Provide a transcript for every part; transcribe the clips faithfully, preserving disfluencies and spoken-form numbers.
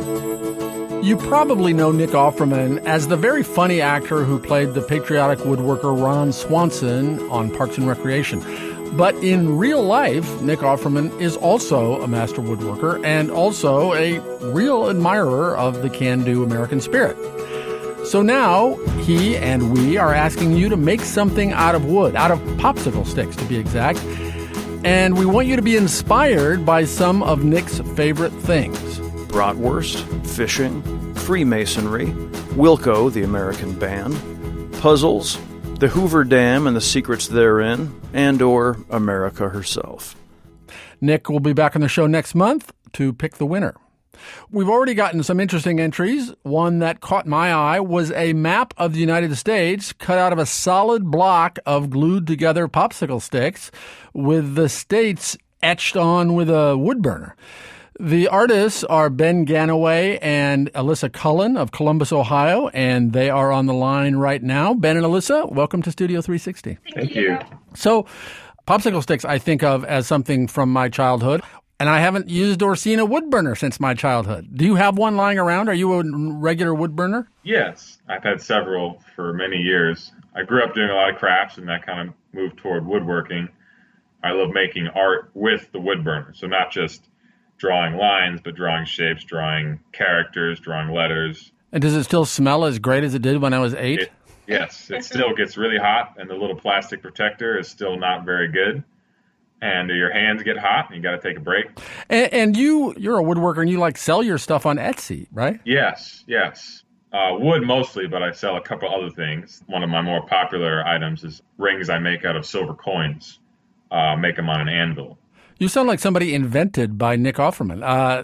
You probably know Nick Offerman as the very funny actor who played the patriotic woodworker Ron Swanson on Parks and Recreation. But in real life, Nick Offerman is also a master woodworker and also a real admirer of the can-do American spirit. So now he and we are asking you to make something out of wood, out of popsicle sticks to be exact. And we want you to be inspired by some of Nick's favorite things. Bratwurst, fishing, Freemasonry, Wilco, the American band, puzzles, the Hoover Dam and the secrets therein, and or America herself. Nick will be back on the show next month to pick the winner. We've already gotten some interesting entries. One that caught my eye was a map of the United States cut out of a solid block of glued together popsicle sticks with the states etched on with a wood burner. The artists are Ben Ganaway and Alyssa Cullen of Columbus, Ohio, and they are on the line right now. Ben and Alyssa, welcome to Studio three sixty. Thank you. So, popsicle sticks I think of as something from my childhood, and I haven't used or seen a wood burner since my childhood. Do you have one lying around? Are you a regular wood burner? Yes, I've had several for many years. I grew up doing a lot of crafts, and that kind of moved toward woodworking. I love making art with the wood burner, so not just drawing lines, but drawing shapes, drawing characters, drawing letters. And does it still smell as great as it did when I was eight? It, yes, it still gets really hot, and the little plastic protector is still not very good. And your hands get hot, and you got to take a break. And, and you, you're a woodworker, and you like sell your stuff on Etsy, right? Yes, yes. Uh, wood mostly, but I sell a couple other things. One of my more popular items is rings I make out of silver coins. Uh, make them on an anvil. You sound like somebody invented by Nick Offerman. Uh,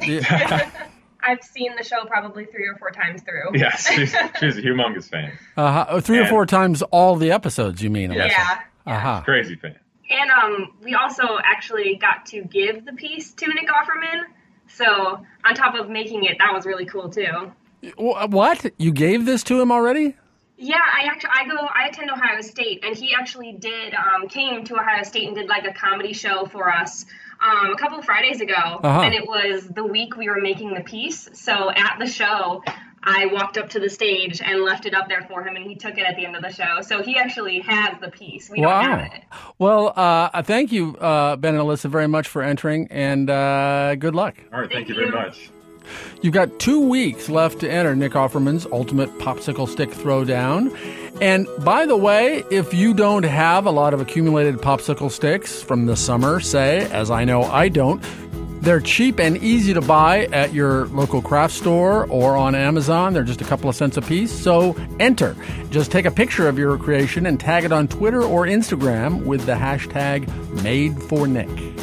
I've seen the show probably three or four times through. Yes, she's, she's a humongous fan. Uh, three and, or four times all the episodes, you mean? Yeah. yeah. Uh-huh. Crazy fan. And um, we also actually got to give the piece to Nick Offerman. So on top of making it, that was really cool too. What? You gave this to him already? Yeah, I actually I go I attend Ohio State, and he actually did um, came to Ohio State and did like a comedy show for us um, a couple of Fridays ago, uh-huh. and it was the week we were making the piece. So at the show, I walked up to the stage and left it up there for him, and he took it at the end of the show. So he actually has the piece. We wow. don't have it. Well, uh, thank you, uh, Ben and Alyssa, very much for entering, and uh, good luck. All right, thank, thank you very much. You've got two weeks left to enter Nick Offerman's Ultimate Popsicle Stick Throwdown. And by the way, if you don't have a lot of accumulated popsicle sticks from the summer, say, as I know I don't, they're cheap and easy to buy at your local craft store or on Amazon. They're just a couple of cents a piece. So enter. Just take a picture of your creation and tag it on Twitter or Instagram with the hashtag MadeForNick.